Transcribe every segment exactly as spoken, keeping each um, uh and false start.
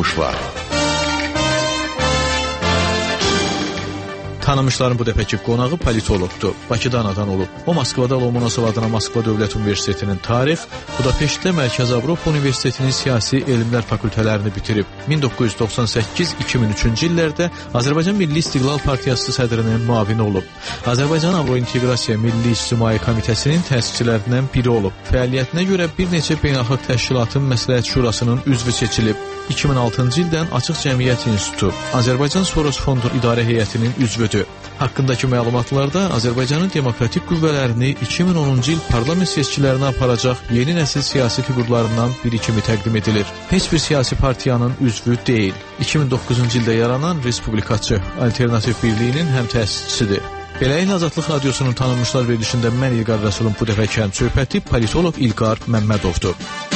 Tanımışlar. Tanımışların bu dəfəki qonağı politologdur. Bakıda anadan olub. O Moskvada Lomonosov adına Moskva Dövlət Universitetinin tarix, Budapeştdə Mərkəzi Avropa Universitetinin siyasi elmlər fakültələrini bitirib. min doqquz yüz doxsan səkkiz iki min üçüncü illərdə Azərbaycan Milli İstiqlal Partiyası sədrinin müavini olub. Azərbaycan Avrointeqrasiya Milli İctimai Komitəsinin təsisçilərindən biri olub. Fəaliyyətinə görə bir neçə beynəlxalq təşkilatın məsləhət şurasının üzvü seçilib. iki min altıncı ildən Açıq Cəmiyyət İnstitutu, Azərbaycan Soros Fondu İdarə Heyətinin üzvüdür. Haqqındakı məlumatlarda Azərbaycanın demokratik qüvvələrini iki min onuncu il parlament seçkilərinə aparacaq yeni nəsil siyasi fiqurlarından biri kimi təqdim edilir. Heç bir siyasi partiyanın üzvü deyil. iki min doqquzuncu ildə yaranan Respublikaçı Alternativ Birliyinin həm təsisçisidir. Beləliklə Azadlıq Radiosunun tanınmışlar verilişində mən İlqar Rəsulun bu dəfəki söhbəti politoloq İlqar Məmmədovdur.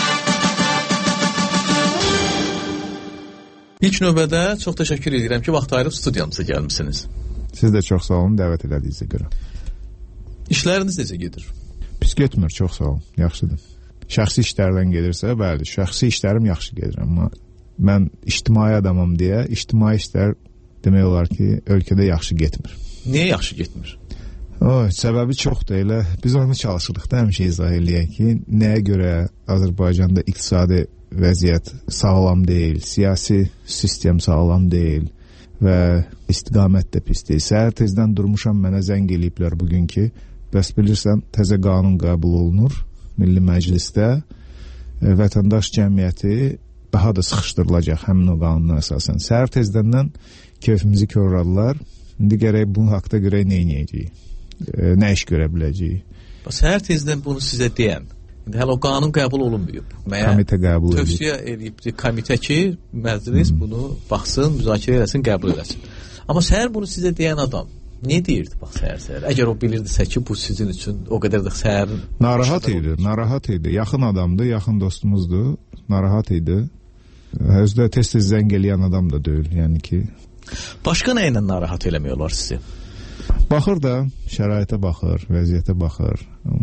İlk növbədə çox təşəkkür edirəm ki, vaxt ayırıb studiyamıza gəlmisiniz. Siz də çox sağ olun, dəvət elədiyinizə görə. İşləriniz necə gedir? Pis getmir, çox sağ olun, yaxşıdır. Şəxsi işlərdən gedirsə, bəli, şəxsi işlərim yaxşı gedir, amma mən ictimai adamım deyə, ictimai işlər demək olar ki, ölkədə yaxşı getmir. Niyə yaxşı getmir? O, səbəbi çoxdur, elə biz onu çalışırıq da həmişə izah eləyək ki, nəyə görə Azərbaycanda iqtisadi vəziyyət sağlam deyil, siyasi sistem sağlam deyil və istiqamət də pis deyil. Səhər tezdən durmuşam, mənə zəng eləyiblər bugün ki, bəs bilirsən, təzə qanun qəbul olunur Milli Məclisdə, e, vətəndaş cəmiyyəti daha da sıxışdırılacaq həmin o qanuna əsasən. Səhər tezdəndən keyfimizi körradılar, indi gərək bunun haqda görək nə edəcəyik, e, nə iş görə biləcəyik. Səhər tezdən bunu sizə deyən, İndi hələ o qanun qəbul olunmayıb. Komitə qəbul edib. Tövsiyə edibdir komitə ki, məclis hmm. bunu baxsın, müzakirə eləsin, qəbul eləsin. Amma səhər bunu sizə deyən adam nə deyirdi bax səhər-səhər? Əgər o bilirdisə ki, bu sizin üçün o qədər də səhərin... Narahat idi, narahat idi. Yaxın adamdır, yaxın dostumuzdur. Narahat idi. Özdə tez-tez zəng eləyən adam da deyil, yəni ki... Başqa nə ilə narahat eləmiyorlar sizi? Baxır da, şəraitə baxır, vəziyyətə baxır.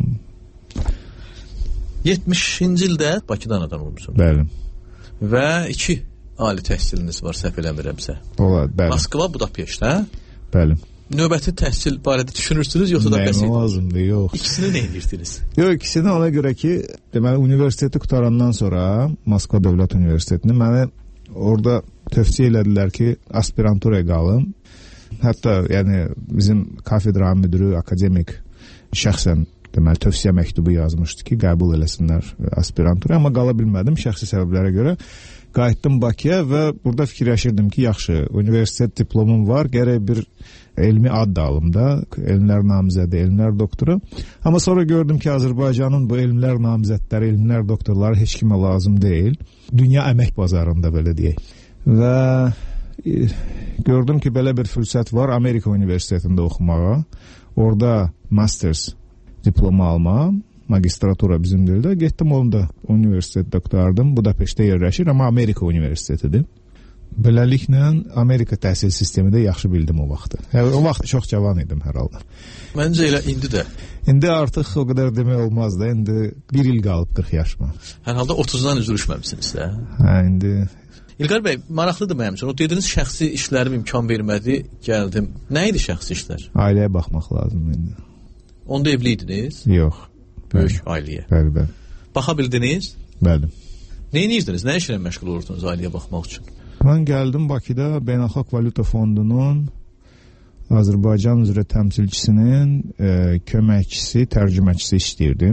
yetmişinci ildə Bakıda anadan olmuşsunuz. Bəli. Və iki ali təhsiliniz var, səhv eləmirəmsə. Olar, bəli. Moskva, Budapeştdə. Bəli. Növbəti təhsil barədə düşünürsünüz, yoxsa da bəs idi? Nə lazımdır, yox. İkisini nə edirsiniz? Yox, ikisini ona görə ki, deməli, universiteti qutarandan sonra, Moskva Dövlət Universitetini, mənə orada tövsiyə elədilər ki, aspiranturaya qalım. Hətta, yəni, bizim kafedra müdürü, akademik şəxsən deməli, tövsiyə məktubu yazmışdı ki, qəbul eləsinlər aspirantura, amma qala bilmədim şəxsi səbəblərə görə. Qayıtdım Bakıya və burada fikirləşirdim ki, yaxşı, universitet diplomum var, gərək bir elmi ad da alım da, elmlər namizədi, elmlər doktoru. Amma sonra gördüm ki, Azərbaycanın bu elmlər namizədləri, elmlər doktorları heç kimə lazım deyil. Dünya əmək bazarında, belə deyək. Və e, gördüm ki, belə bir fürsət var Amerika Universitetində oxumağa. Orada masters diplomu alma, magistratura bizim dildə. Getdim onda universitetdə qutardım. Budapeştdə yerləşir, amma Amerika Universitetidir. Beləliklə, Amerika təhsil sistemi də yaxşı bildim o vaxtı. Yəni, o vaxt çox cavan idim hər halda. Məncə elə indi də. İndi artıq o qədər demək olmaz da. İndi bir il qalıb qırx yaşıma. Hər halda otuzdan üzrüşməmişsiniz də. Hə, indi... İlqar bəy, maraqlıdır mənim üçün. O dediniz, şəxsi işlərim imkan vermədi, gəldim. Nə idi şəxsi işlər? Ailəyə baxmaq lazım indi. Onda evliydiniz? Yox. Böyük ailəyə. Bəli, bəli. Baxa bildiniz? Bəli. Nə edirdiniz? Nə işlə məşğul olurdunuz ailəyə baxmaq üçün? Mən gəldim Bakıda Beynəlxalq Valyuta Fondunun Azərbaycan üzrə təmsilçisinin e, köməkçisi, tərcüməçisi işləyirdim.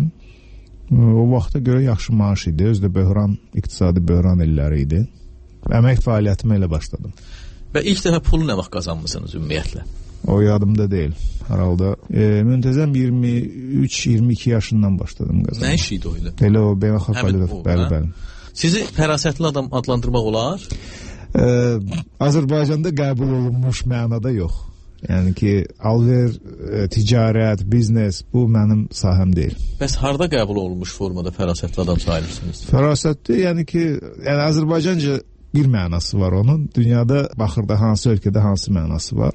O vaxta görə yaxşı maaş idi. Özdə böhran, iqtisadi böhran illəri idi. Əmək fəaliyyətimi elə başladım. Və ilk dəfə pulu nə vaxt qazanmısınız ümumiyyətlə? O yadımda deyil. Hər halda e, müntəzəm iyirmi üç iyirmi iki yaşından başladım qazanmağa. Nə iş idi o ilə? Elə o beynəlxalq valyuta, bəli, bəli. Sizi fərasətli adam adlandırmaq olar? E, Azərbaycanda qəbul olunmuş mənada yox. Yəni ki, alver, e, ticarət, biznes, bu mənim sahəm deyil. Bəs harda qəbul olunmuş formada fərasətli adam sayılırsınız? Fərasətli, yəni ki, yəni Azərbaycanca bir mənası var onun. Dünyada baxırda hansı ölkədə hansı mənası var.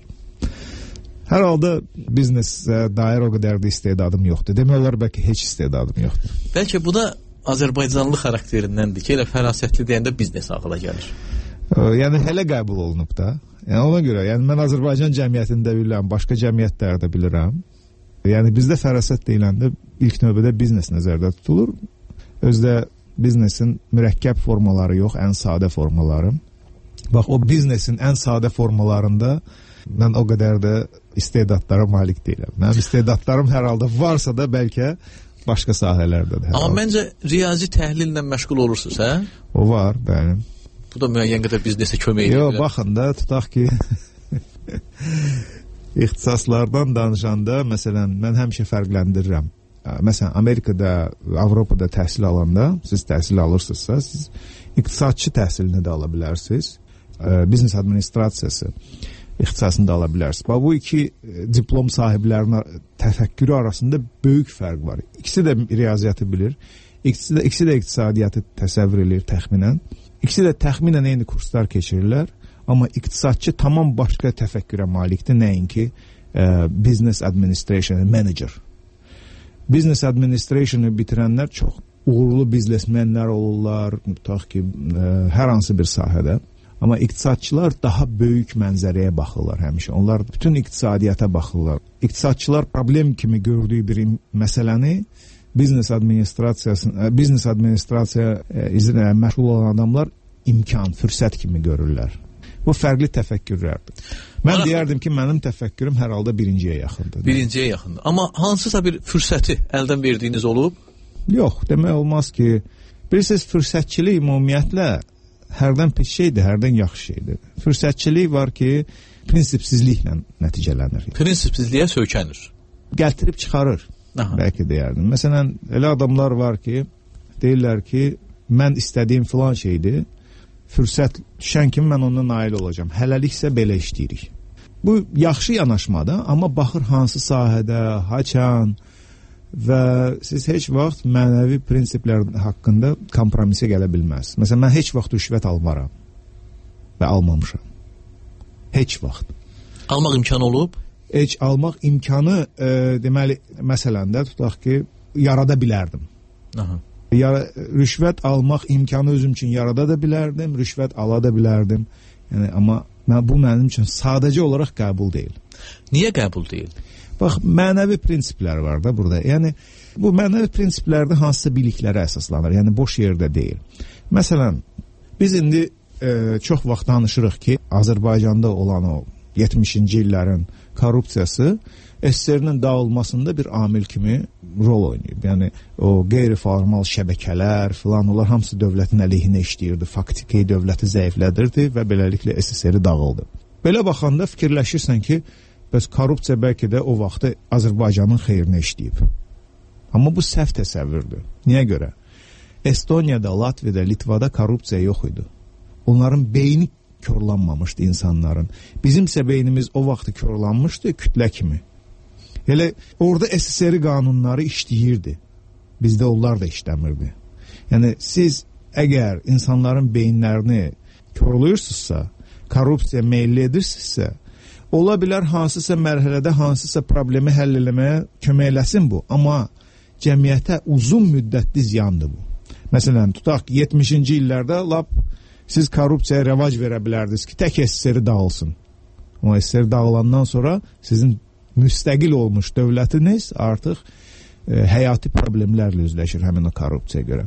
Hər halda biznesə dair o qədər də istedadım yoxdur. Demək olar, bəlkə heç istedadım yoxdur. Bəlkə bu da Azərbaycanlı xarakterindəndir ki, elə fərasətli deyəndə biznes ağla gəlir. Yəni hələ qəbul olunub da. Yəni ona görə, yəni mən Azərbaycan cəmiyyətində bilirəm, başqa cəmiyyətlərdə bilirəm. Yəni bizdə fərasət deyiləndə ilk növbədə biznes nəzərdə tutulur. Özdə biznesin mürəkkəb formaları yox, ən sadə formaları. Bax, o biznesin ən sadə formalarında mən o qədər də istedadlara malik deyiləm. Mənim istedadlarım hər halda varsa da bəlkə başqa sahələrdədir. Amma məncə riyazi təhlillə məşğul olursunuz, hə? O var, bəli. Bu da müəyyən qədər biznesə kömək edir. Yox, baxın da, tutaq ki ixtisaslardan danışanda, məsələn, mən həmişə fərqləndirirəm. Məsələn, Amerikada, Avropada təhsil alanda, siz təhsil alırsınızsa, siz iqtisadçı təhsilini də ala bilərsiniz, biznes administrasiyası ixtisasını da ala bilərsiniz. Bu iki diplom sahiblərinin təfəkkürü arasında böyük fərq var. İkisi də riyaziyyatı bilir, ikisi də, ikisi də iqtisadiyyatı təsəvvür edir təxminən. İkisi də təxminən eyni kurslar keçirirlər, amma iqtisadçı tamam başqa təfəkkürə malikdir, nəinki business administration manager. Business administration'ı bitirənlər çox uğurlu biznesmenlər olurlar, tutaq ki, ə, hər hansı bir sahədə. Amma iqtisadçılar daha böyük mənzərəyə baxırlar həmişə. Onlar bütün iqtisadiyyata baxırlar. İqtisadçılar problem kimi gördüyü bir məsələni biznes administrasiyasının, biznes administrasiya izlə məşğul olan adamlar imkan, fürsət kimi görürlər. Bu fərqli təfəkkürlərdir. Mən Ana, deyərdim ki, mənim təfəkkürüm hər halda birinciyə yaxındır. Birinciyə yaxındır. Amma hansısa bir fürsəti əldən verdiyiniz olub? Yox, demək olmaz ki, bilirsiniz, fürsətçilik ümumiyyətlə hərdən pis şeydir, hərdən yaxşı şeydir. Fürsətçilik var ki, prinsipsizliklə nəticələnir. Prinsipsizliyə söykənir. Gəltirib çıxarır, Aha. bəlkə deyərdim. Məsələn, elə adamlar var ki, deyirlər ki, mən istədiyim filan şeydir, fürsət düşən kimi mən ondan nail olacağam. Hələliksə belə işləyirik. Bu yaxşı yanaşmadır, amma baxır hansı sahədə, haçan və siz heç vaxt mənəvi prinsiplər haqqında kompromisə gələ bilməz. Məsələn, mən heç vaxt rüşvət almaram və almamışam. Heç vaxt. Almaq imkanı olub? Heç almaq imkanı, e, deməli, məsələn də tutaq ki, yarada bilərdim. Aha. Ya, rüşvət almaq imkanı özüm üçün yarada da bilərdim, rüşvət ala da bilərdim. Yəni, amma mən, bu mənim üçün sadəcə olaraq qəbul deyil. Niyə qəbul deyil? Bax, mənəvi prinsiplər var da burada. Yəni, bu mənəvi prinsiplərdə hansısa biliklərə əsaslanır. Yəni, boş yerdə deyil. Məsələn, biz indi e, çox vaxt danışırıq ki, Azərbaycanda olan o yetmişinci illərin korrupsiyası S S R-nin dağılmasında bir amil kimi rol oynayıb. Yəni o qeyri-formal şəbəkələr filan, onlar hamısı dövlətin əleyhinə işləyirdi. Faktiki dövləti zəiflədirdi və beləliklə S S R dağıldı. Belə baxanda fikirləşirsən ki, bəs korrupsiya bəlkə də o vaxtı Azərbaycanın xeyrinə işləyib. Amma bu səhv təsəvvürdür. Niyə görə? Estoniyada, Latviyada, Litvada korrupsiya yox idi. Onların beyni körlanmamışdı insanların. Bizimsə beynimiz o vaxtı körlanmışdı kütlə kimi. Elə orada S S R qanunları işləyirdi. Bizdə onlar da işləmirdi. Yəni siz əgər insanların beyinlərini körlüyürsünüzsə, korrupsiya meyilli edirsinizsə, ola bilər hansısa mərhələdə hansısa problemi həll eləməyə kömək eləsin bu. Amma cəmiyyətə uzun müddətli ziyandır bu. Məsələn, tutaq ki, yetmişinci illərdə lap siz korrupsiyaya rəvac verə bilərdiniz ki, tək S S R dağılsın. Amma S S R dağılandan sonra sizin müstəqil olmuş dövlətiniz artıq e, həyati problemlərlə üzləşir həmin o korrupsiyaya görə.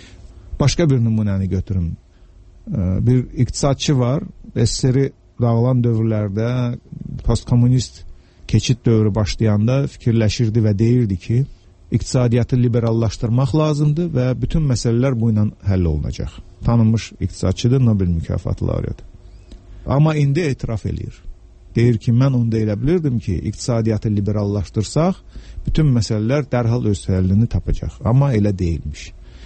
Başqa bir nümunəni götürüm. E, bir iqtisadçı var, S S R dağılan dövrlərdə postkommunist keçid dövrü başlayanda fikirləşirdi və deyirdi ki, iqtisadiyyatı liberallaşdırmaq lazımdır və bütün məsələlər bu ilə həll olunacaq. Tanınmış iqtisadçıdır, Nobel mükafatı laureatı. Amma indi etiraf eləyir. Deyir ki, mən onu da elə bilirdim ki, iqtisadiyyatı liberallaşdırsaq, bütün məsələlər dərhal öz həllini tapacaq. Amma elə deyilmiş.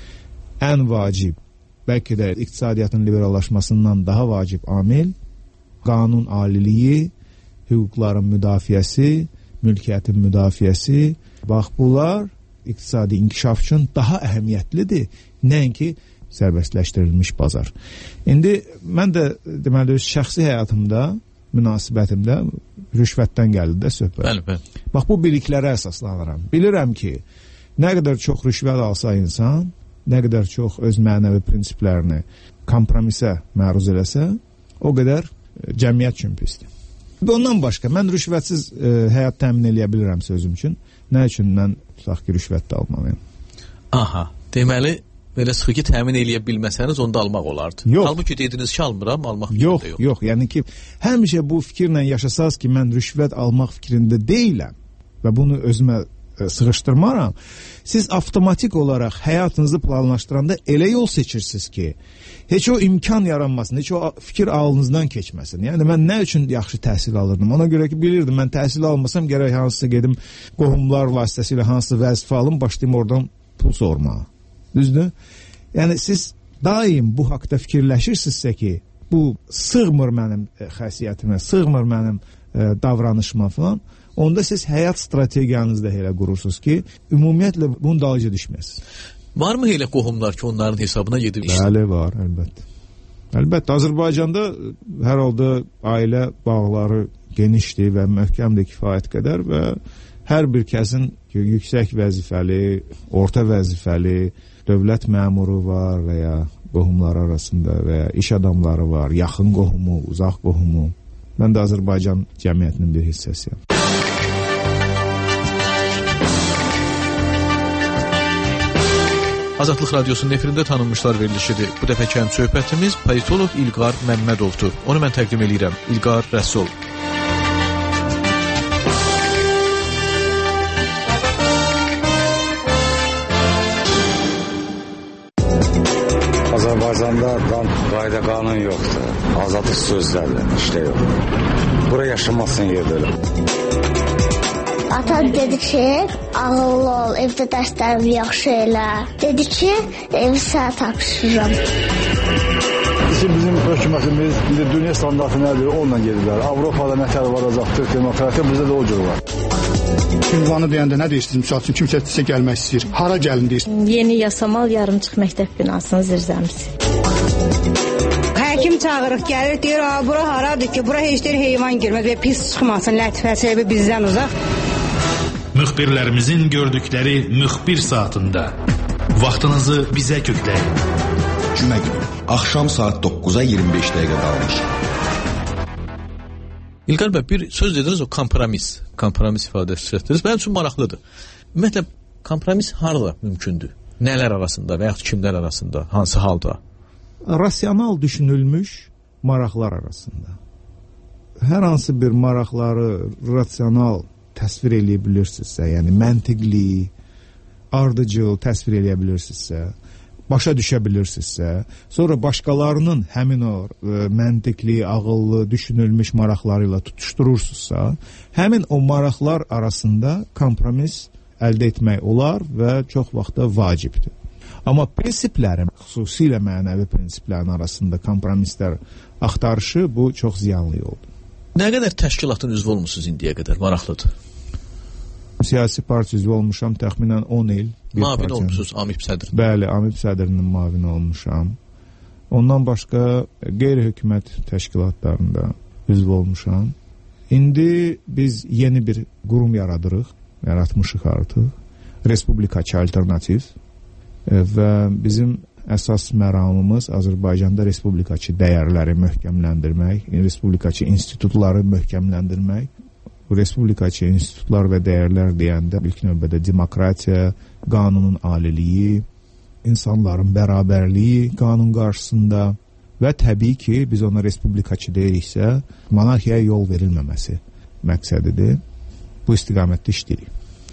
Ən vacib, bəlkə də iqtisadiyyatın liberallaşmasından daha vacib amil, qanun aliliyi, hüquqların müdafiəsi, mülkiyyətin müdafiəsi. Bax, bunlar iqtisadi inkişaf üçün daha əhəmiyyətlidir, nəinki sərbəstləşdirilmiş bazar. İndi mən də deməli öz şəxsi həyatımda, münasibətimdə rüşvətdən gəldi də söhbət. Bəli, bəli. Bax, bu biliklərə əsaslanıram. Bilirəm ki, nə qədər çox rüşvət alsa insan, nə qədər çox öz mənəvi prinsiplərini kompromisə məruz eləsə, o qədər cəmiyyət üçün pisdir. Ondan başqa mən rüşvətsiz e, həyat təmin edə bilirəm sözüm üçün. Nə üçün mən tutaq ki, rüşvət də almalıyam? Aha, deməli belə sıxı ki, təmin eləyə bilməsəniz onda almaq olardı. Yox. Halbuki dediniz ki, almıram, almaq yox, yox. Yox, yəni ki, həmişə bu fikirlə yaşasaz ki, mən rüşvət almaq fikrində deyiləm və bunu özümə e, sığışdırmaram. Siz avtomatik olaraq həyatınızı planlaşdıranda elə yol seçirsiniz ki, heç o imkan yaranmasın, heç o fikir ağlınızdan keçməsin. Yəni mən nə üçün yaxşı təhsil alırdım? Ona görə ki, bilirdim, mən təhsil almasam gərək hansısa gedim qohumlar vasitəsilə hansısa vəzifə alım, başlayım oradan pul sormağa. Düzdür? Yəni siz daim bu haqda fikirləşirsinizsə ki, bu sığmır mənim e, xəsiyyətimə, sığmır mənim e, davranışıma falan, onda siz həyat strategiyanızda elə qurursunuz ki, ümumiyyətlə bunun dalınca düşməsiniz. Varmı elə qohumlar ki, onların hesabına gedib işləyir? Bəli, var, əlbəttə. Əlbəttə, Azərbaycanda hər halda ailə bağları genişdir və möhkəmdir kifayət qədər və hər bir kəsin yüksək vəzifəli, orta vəzifəli, dövlət məmuru var və ya qohumlar arasında və ya iş adamları var, yaxın qohumu, uzaq qohumu. Mən də Azərbaycan cəmiyyətinin bir hissəsiyəm. Azadlıq Radiosunun efirində tanınmışlar verilişidir. Bu dəfəki həm söhbətimiz politolog İlqar Məmmədovdur. Onu mən təqdim edirəm. İlqar Rəsul. Azərbaycanda qayda qanun yoxdur. Azadlıq sözlərlə işte yox. Bura yaşamasın yerdə elə. Atam dedi ki, ağıllı ol, evdə dərslərimi yaxşı elə. Dedi ki, evi sənə tapşırıram. Bizim hökumətimiz indi dünya standartı nədir, onunla gedirlər. Avropada nətər varacaqdır, demokratiya bizdə də o cür var. Ünvanı deyəndə nə deyirsiniz? Misal üçün kimsə sizə gəlmək istəyir. Hara gəlin deyirsiniz? Yeni Yasamal yarımçıq məktəb binasının zirzəmisi. Həkim çağırıq, gəlir, deyir, bura haradır ki, bura heç deyir heyvan girməz və pis çıxmasın, lətifəsi bizdən uzaq. Müxbirlərimizin gördükləri müxbir saatında vaxtınızı bizə kökləyin. Cümə günü, axşam saat doqquza iyirmi beş dəqiqə qalmış. İlqar bəy, bir söz dediniz, o kompromis. Kompromis ifadəsi çəkdiniz. Mənim üçün maraqlıdır. Ümumiyyətlə, kompromis harada mümkündür? Nələr arasında və yaxud kimlər arasında? Hansı halda? Rasional düşünülmüş maraqlar arasında. Hər hansı bir maraqları rasional təsvir eləyə bilirsinizsə, yəni məntiqli, ardıcıl təsvir eləyə bilirsinizsə, başa düşə bilirsinizsə, sonra başqalarının həmin o e, məntiqli, ağıllı, düşünülmüş maraqları ilə tutuşdurursunuzsa, həmin o maraqlar arasında kompromis əldə etmək olar və çox vaxtda vacibdir. Amma prinsiplərin, xüsusilə mənəvi prinsiplərin arasında kompromislər axtarışı bu çox ziyanlı yoldur. Nə qədər təşkilatın üzvü olmusunuz indiyə qədər? Maraqlıdır. Siyasi partiya üzvü olmuşam təxminən on il. Mavin olmuşsunuz AMİP sədrinin. Bəli, AMİP sədrinin mavini olmuşam. Ondan başqa qeyri-hökumət təşkilatlarında üzv olmuşam. İndi biz yeni bir qurum yaradırıq, yaratmışıq artıq. Respublikaçı alternativ və bizim əsas məramımız Azərbaycanda respublikaçı dəyərləri möhkəmləndirmək, respublikaçı institutları möhkəmləndirmək. Bu respublikaçı institutlar və dəyərlər deyəndə ilk növbədə demokratiya, qanunun aliliyi, insanların bərabərliyi qanun qarşısında və təbii ki, biz ona respublikaçı deyiriksə, monarxiyaya yol verilməməsi məqsədidir. Bu istiqamətdə işləyirik.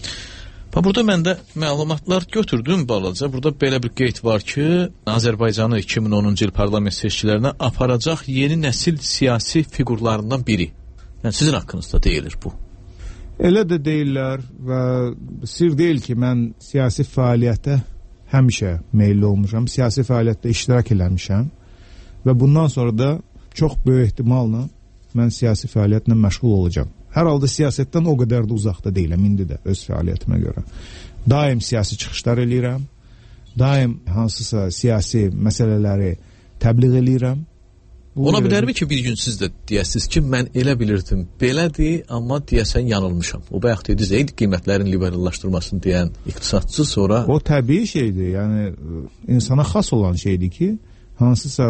Burada mən də məlumatlar götürdüm balaca. Burada belə bir qeyd var ki, Azərbaycanı iki min onuncu il parlament seçkilərinə aparacaq yeni nəsil siyasi fiqurlarından biri. Yəni sizin haqqınızda deyilir bu. Elə də deyirlər və sir deyil ki, mən siyasi fəaliyyətə həmişə meyilli olmuşam, siyasi fəaliyyətdə iştirak eləmişəm və bundan sonra da çox böyük ehtimalla mən siyasi fəaliyyətlə məşğul olacağam. Hər halda siyasətdən o qədər də uzaqda deyiləm, indi də öz fəaliyyətimə görə. Daim siyasi çıxışlar eləyirəm, daim hansısa siyasi məsələləri təbliğ eləyirəm. Bu Ola bilərmi ki, bir gün siz də deyəsiniz ki, mən elə bilirdim, belədir, amma deyəsən yanılmışam. O bayaq dediniz, eydi qiymətlərin liberallaşdırmasını deyən iqtisadçı sonra... O təbii şeydir, yəni insana xas olan şeydir ki, hansısa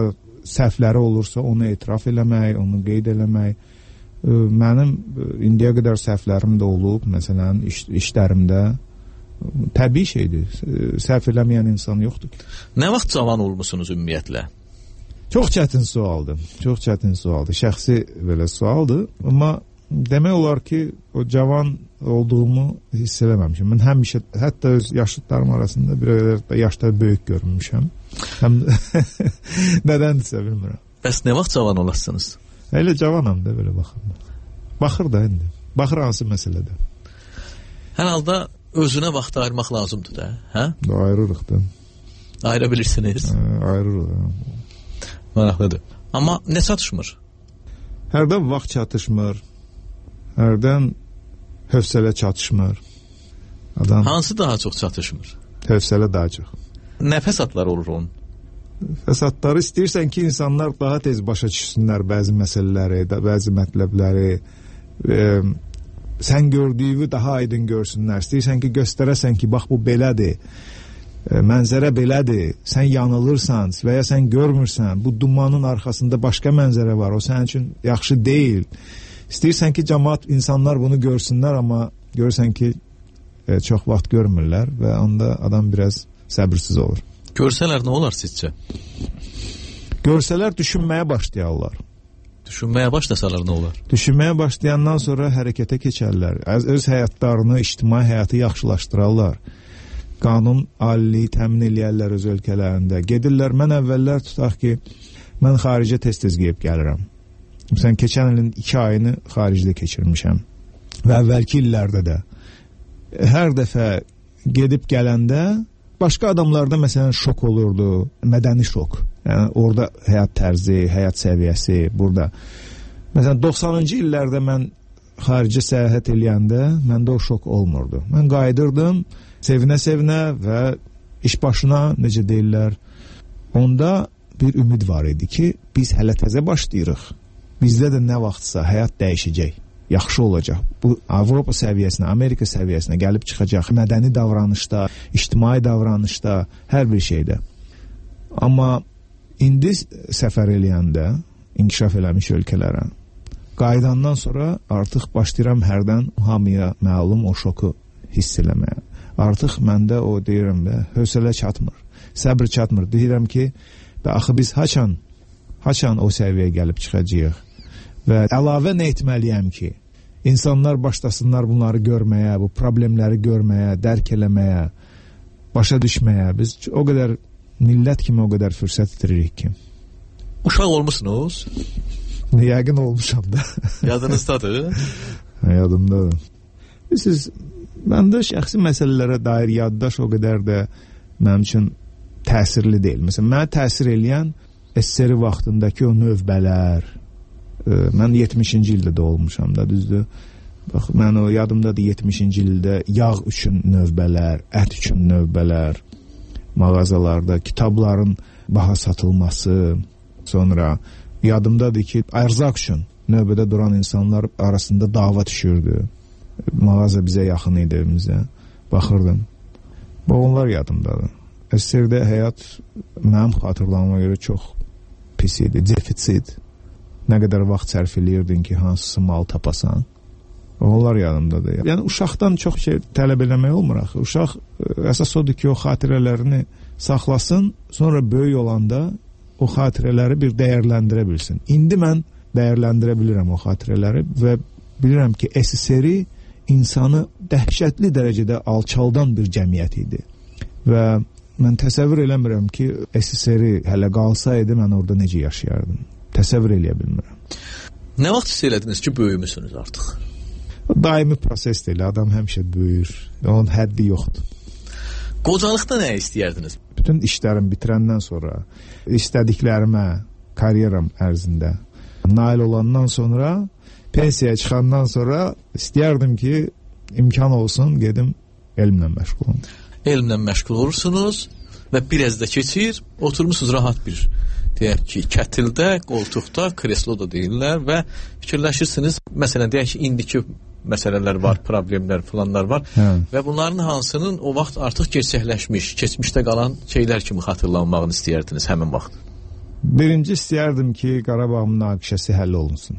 səhvləri olursa onu etiraf eləmək, onu qeyd eləmək. Mənim indiyə qədər səhvlərim də olub, məsələn, iş, işlərimdə. Təbii şeydir. Səhv eləməyən insan yoxdur ki. Nə vaxt cavan olmusunuz ümumiyyətlə? Çox çətin sualdır. Çox çətin sualdır. Şəxsi belə sualdır. Amma demək olar ki, o cavan olduğumu hiss eləməmişəm. Mən həmişə, hətta öz yaşıdlarım arasında bir qədər də yaşda böyük görünmüşəm. Həm nədəndirsə bilmirəm. Bəs nə vaxt cavan olasınız? Elə cavanam da belə baxıram. Baxır da indi. Baxır hansı məsələdə. Hər halda özünə vaxt ayırmaq lazımdır da, hə? Ayırırıq da. Ayıra bilirsiniz? Ə, ayırırıq. Maraqlıdır. Amma nə çatışmır? Hərdən vaxt çatışmır. Hərdən hövsələ çatışmır. Adam hansı daha çox çatışmır? Hövsələ daha çox. Nə fəsadlar olur onun? Fəsadları istəyirsən ki, insanlar daha tez başa düşsünlər bəzi məsələləri, bəzi mətləbləri. E, sən gördüyünü daha aydın görsünlər. İstəyirsən ki, göstərəsən ki, bax bu belədir. E, mənzərə belədir. Sən yanılırsan və ya sən görmürsən. Bu dumanın arxasında başqa mənzərə var. O sənin üçün yaxşı deyil. İstəyirsən ki, cəmaət, insanlar bunu görsünlər, amma görürsən ki, e, çox vaxt görmürlər və onda adam biraz səbirsiz olur. Görsələr nə olar sizcə? Görsələr düşünməyə başlayarlar. Düşünməyə başlasalar nə olar? Düşünməyə başlayandan sonra hərəkətə keçərlər. Öz, öz həyatlarını, ictimai həyatı yaxşılaşdırarlar. Qanun aliliyi təmin eləyərlər öz ölkələrində. Gedirlər, mən əvvəllər tutaq ki, mən xaricə tez-tez qeyib gəlirəm. Məsələn, keçən ilin iki ayını xaricdə keçirmişəm. Və əvvəlki illərdə də. Hər dəfə gedib gələndə başqa adamlarda məsələn şok olurdu, mədəni şok. Yəni orada həyat tərzi, həyat səviyyəsi, burada. Məsələn doxsanıncı illərdə mən xaricə səyahət eləyəndə məndə o şok olmurdu. Mən qayıdırdım sevinə-sevinə və iş başına, necə deyirlər, onda bir ümid var idi ki, biz hələ təzə başlayırıq. Bizdə də nə vaxtsa həyat dəyişəcək. Yaxşı olacaq. Bu Avropa səviyyəsinə, Amerika səviyyəsinə gəlib çıxacaq. Mədəni davranışda, ictimai davranışda, hər bir şeydə. Amma indi səfər eləyəndə, inkişaf eləmiş ölkələrə, qayıdandan sonra artıq başlayıram hərdən hamıya məlum o şoku hiss eləməyə. Artıq məndə o deyirəm və hövsələ çatmır, səbr çatmır. Deyirəm ki, və axı biz haçan, haçan o səviyyəyə gəlib çıxacağıq. Və əlavə nə etməliyəm ki, insanlar başlasınlar bunları görməyə, bu problemləri görməyə, dərk eləməyə, başa düşməyə. Biz o qədər, millət kimi o qədər fürsət itiririk ki. Uşaq olmuşsunuz? Yəqin olmuşam da. Yadınızdadır? Yadımdadır. Siz, məndə şəxsi məsələlərə dair yaddaş o qədər də mənim üçün təsirli deyil. Məsələn, mənə təsir eləyən S S R vaxtındakı o növbələr. Mən yetmişinci ildə də olmuşam da, düzdür. Bax, mən o yadımdadır yetmişinci ildə yağ üçün növbələr, ət üçün növbələr, mağazalarda kitabların baha satılması, sonra yadımdadır ki, ərzaq üçün növbədə duran insanlar arasında dava düşürdü. Mağaza bizə yaxın idi evimizə. Baxırdım. Bu onlar yadımdadır. S S R-də həyat mənim xatırlamama görə çox pis idi, defisit. Nə qədər vaxt sərf eləyirdin ki, hansısı mal tapasan. Onlar yanımdadır. Yəni, uşaqdan çox şey tələb eləmək olmur axı. Uşaq əsas odur ki, o xatirələrini saxlasın, sonra böyük olanda o xatirələri bir dəyərləndirə bilsin. İndi mən dəyərləndirə bilirəm o xatirələri və bilirəm ki, S S R-i insanı dəhşətli dərəcədə alçaldan bir cəmiyyət idi. Və mən təsəvvür eləmirəm ki, S S R-i hələ qalsaydı, mən orada necə yaşayardım. Təsəvvür eləyə bilmirəm. Nə vaxt hiss elədiniz ki, böyümüsünüz artıq? Daimi proses deyil, adam həmişə böyür. Onun həddi yoxdur. Qocalıqda nə istəyərdiniz? Bütün işlərimi bitirəndən sonra, istədiklərimə, karyeram ərzində nail olandan sonra, pensiyaya çıxandan sonra istəyərdim ki, imkan olsun, gedim elmlə məşğul olum. Elmlə məşğul olursunuz və biraz da keçir, oturmuşsunuz rahat bir, deyək ki, kətildə, qoltuqda, kresloda deyirlər və fikirləşirsiniz, məsələn, deyək ki, indiki məsələlər var, hə. Problemlər falanlar var hə. Və bunların hansının o vaxt artıq gerçəkləşmiş, keçmişdə qalan şeylər kimi xatırlanmağını istəyərdiniz həmin vaxt. Birinci istəyərdim ki, Qarabağ münaqişəsi həll olunsun.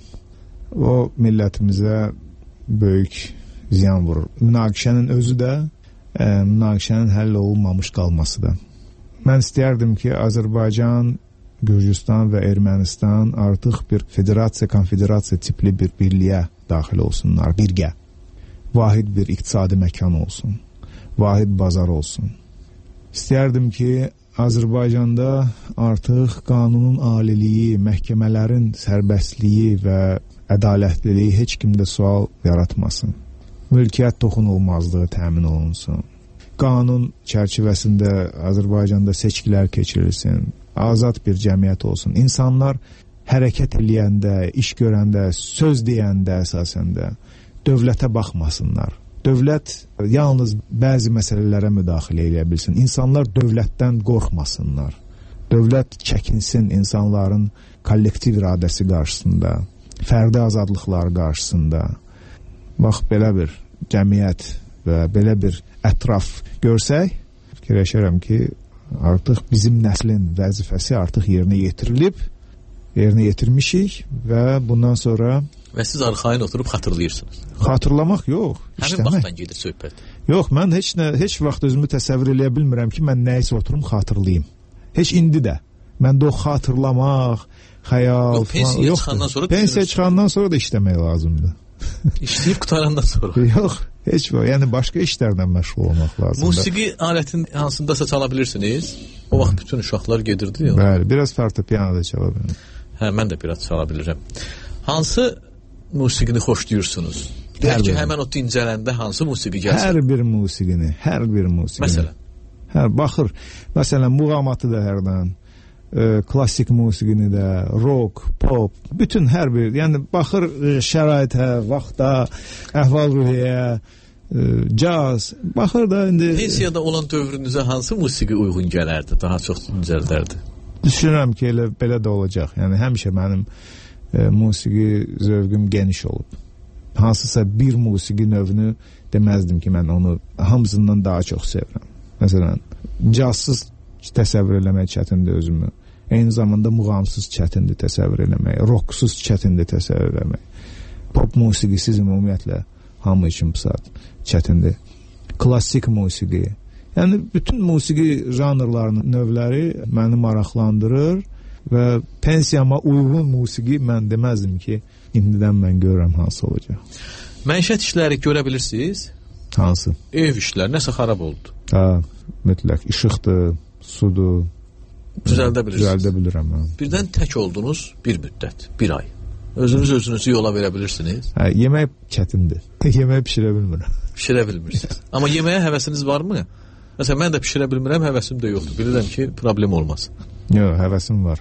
O millətimizə böyük ziyan vurur. Münaqişənin özü də e, münaqişənin həll olunmamış qalması da. Mən istəyərdim ki, Azərbaycan, Gürcüstan və Ermənistan artıq bir federasiya, konfederasiya tipli bir birliyə daxil olsunlar, birgə. Vahid bir iqtisadi məkan olsun, vahid bazar olsun. İstəyərdim ki, Azərbaycanda artıq qanunun aliliyi, məhkəmələrin sərbəstliyi və ədalətliliyi heç kimdə sual yaratmasın. Mülkiyyət toxunulmazlığı təmin olunsun. Qanun çərçivəsində Azərbaycanda seçkilər keçirilsin. Azad bir cəmiyyət olsun. İnsanlar hərəkət eləyəndə, iş görəndə, söz deyəndə əsasən də dövlətə baxmasınlar. Dövlət yalnız bəzi məsələlərə müdaxilə edə bilsin. İnsanlar dövlətdən qorxmasınlar. Dövlət çəkinsin insanların kollektiv iradəsi qarşısında, fərdi azadlıqları qarşısında. Bax, belə bir cəmiyyət və belə bir ətraf görsək, fikirləşirəm ki, artıq bizim nəslin vəzifəsi artıq yerinə yetirilib, yerinə yetirmişik və bundan sonra... Və siz arxayın oturub xatırlayırsınız. Xatırlamaq yox, həmin işləmək. Həmin vaxtdan gedir söhbət. Yox, mən heç, nə, heç vaxt özümü təsəvvür eləyə bilmirəm ki, mən nəyisə oturum xatırlayayım. Heç indi də. Məndə o xatırlamaq, xəyal... Yox, pensiya çıxandan sonra... Pensiya çıxandan sonra da işləmək lazımdır. İşləyib qutarandan sonra. Yox, heç var. Yəni başqa işlərlə məşğul olmaq lazımdır. Musiqi alətin hansındasa çala bilirsiniz? O vaxt bütün uşaqlar gedirdi. Ya. Bəli, biraz fortepianoda çala bilirəm. Hə, mən də biraz çala bilirəm. Hansı musiqini xoşlayırsınız? Deyək ki, həmən o dincələndə hansı musiqi gəlsin? Hər bir musiqini, hər bir musiqini. Məsələn? Hə, baxır. Məsələn, muğamatı da hərdən, e, klassik musiqini də, rock, pop, bütün hər bir, yəni baxır e, şəraitə, vaxta, əhval-ruhiyyə, e, caz, baxır da indi... Pensiyada olan dövrünüzə hansı musiqi uyğun gələrdi, daha çox dincəldərdi? Düşünürəm ki, elə, belə də olacaq. Yəni, həmişə mənim e, musiqi zövqüm geniş olub. Hansısa bir musiqi növünü deməzdim ki, mən onu hamısından daha çox sevirəm. Məsələn, cazsız təsəvvür eləmək çətindir özümü. Eyni zamanda muğamsız çətindir təsəvvür eləmək, rocksuz çətindir təsəvvür eləmək. Pop musiqisiz ümumiyyətlə hamı üçün saat çətindir. Klassik musiqi. Yəni, bütün musiqi janrlarının növləri məni maraqlandırır və pensiyama uyğun musiqi mən deməzdim ki, indidən mən görürəm hansı olacaq. Məişət işləri görə bilirsiniz? Hansı? Ev işləri, nəsə xarab oldu. Ha, mütləq. İşıqdır, sudur. Düzəldə bilirsiniz. Düzəldə bilirəm mən. Birdən tək oldunuz bir müddət, bir ay. Özünüz özünüzü yola verə bilirsiniz? Hə, yemək çətindir. Yemək pişirə bilmirəm. Pişirə bilmirsiniz. Amma yeməyə həvəsiniz varmı? Məsələn, mən də pişirə bilmirəm, həvəsim də yoxdur. Bilirəm ki, problem olmaz. Yox, həvəsim var.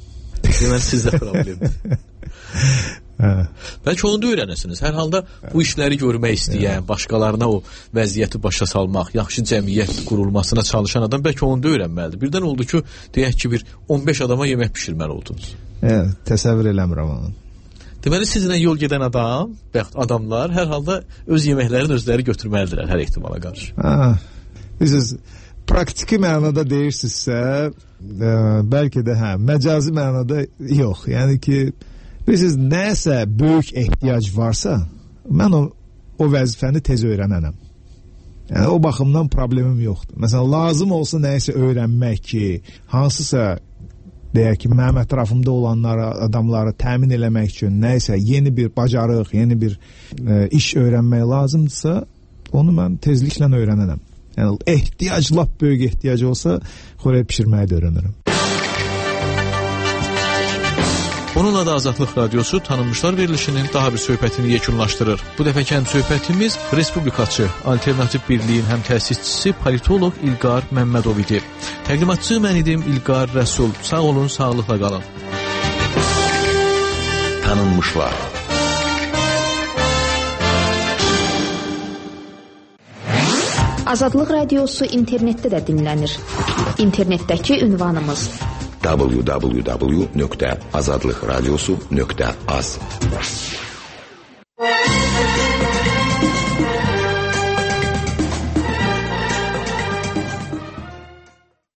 Demən sizdə problemdir. Hə. Bəlkə onu da öyrənəsiniz. Hər halda bu işləri görmək istəyən, başqalarına o vəziyyəti başa salmaq, yaxşı cəmiyyət qurulmasına çalışan adam bəlkə onu da öyrənməlidir. Birdən oldu ki, deyək ki, bir on beş adama yemək pişirməli oldunuz. Hə, təsəvvür eləmirəm onu. Deməli, sizinlə yol gedən adam, adamlar hər halda öz yeməklərini özləri götürməlidirlər hər ehtimala qarşı. Hə, siz praktiki mənada deyirsinizsə, ə, bəlkə də hə, məcazi mənada yox. Yəni ki, bilirsiniz, nəsə böyük ehtiyac varsa, mən o, o vəzifəni tez öyrənənəm. Yəni, o baxımdan problemim yoxdur. Məsələn, lazım olsa nəyisə öyrənmək ki, hansısa, deyək ki, mənim ətrafımda olanları, adamları təmin eləmək üçün nəyisə yeni bir bacarıq, yeni bir e, iş öyrənmək lazımdırsa, onu mən tezliklə öyrənənəm. Yəni, ehtiyac, lap böyük ehtiyac olsa, xörək pişirməyi də öyrənirəm. Bununla da Azadlıq Radiosu tanınmışlar verilişinin daha bir söhbətini yekunlaşdırır. Bu dəfəkən söhbətimiz Respublikaçı Alternativ Birliyin həm təsisçisi politoloq İlqar Məmmədov idi. Təqdimatçı mən idim İlqar Rəsul. Sağ olun, sağlıqla qalın. Tanınmışlar. Azadlıq Radiosu internetdə də dinlənir. İnternetdəki ünvanımız w w w nöqtə azadlıqradiosu nöqtə az